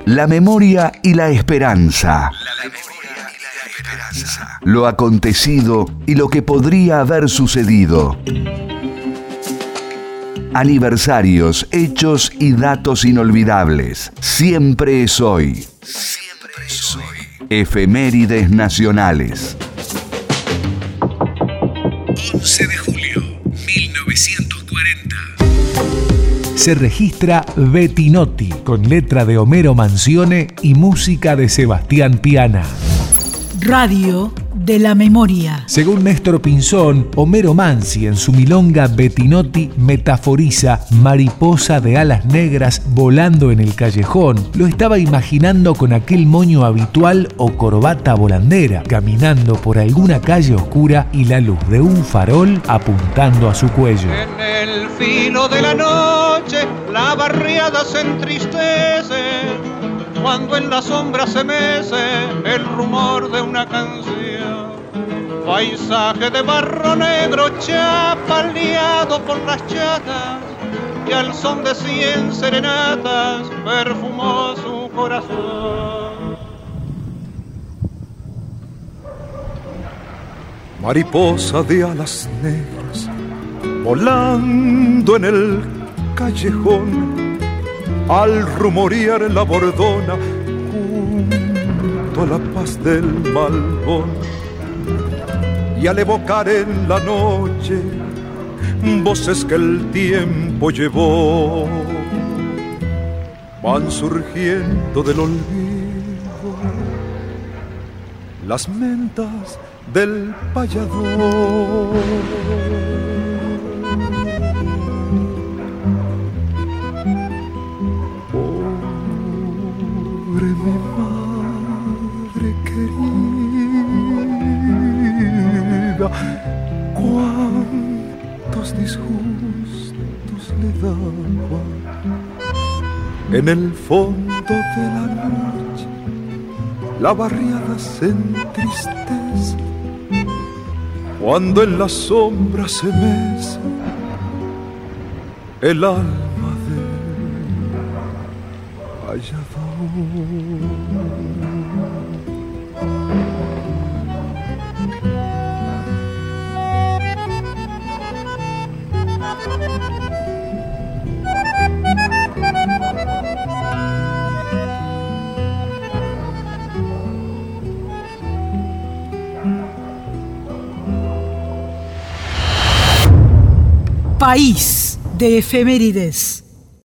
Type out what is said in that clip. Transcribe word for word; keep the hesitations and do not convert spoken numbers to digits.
La memoria y la esperanza. La memoria y la esperanza. Lo acontecido y lo que podría haber sucedido. Aniversarios, hechos y datos inolvidables. Siempre es hoy. Siempre es hoy. Efemérides nacionales. once de julio, mil novecientos cuarenta. Se registra Bettinotti, con letra de Homero Manzione y música de Sebastián Piana. Radio de la memoria. Según Néstor Pinzón, Homero Manzi en su milonga Bettinotti metaforiza mariposa de alas negras volando en el callejón. Lo estaba imaginando con aquel moño habitual o corbata volandera, caminando por alguna calle oscura y la luz de un farol apuntando a su cuello. En el filo de la noche la barriada se entristece, cuando en la sombra se mece el rumor de una canción. Paisaje de barro negro chapaleado por las chatas, y al son de cien serenatas perfumó su corazón. Mariposa de alas negras volando en el callejón, al rumorear la bordona junto a la paz del malvón, y al evocar en la noche voces que el tiempo llevó, van surgiendo del olvido las mentas del payador. Pobre mi madre querida, cuántos disgustos le daba. En el fondo de la noche la barriada se entristece, cuando en la sombra se mece el alma del payador. País de efemérides.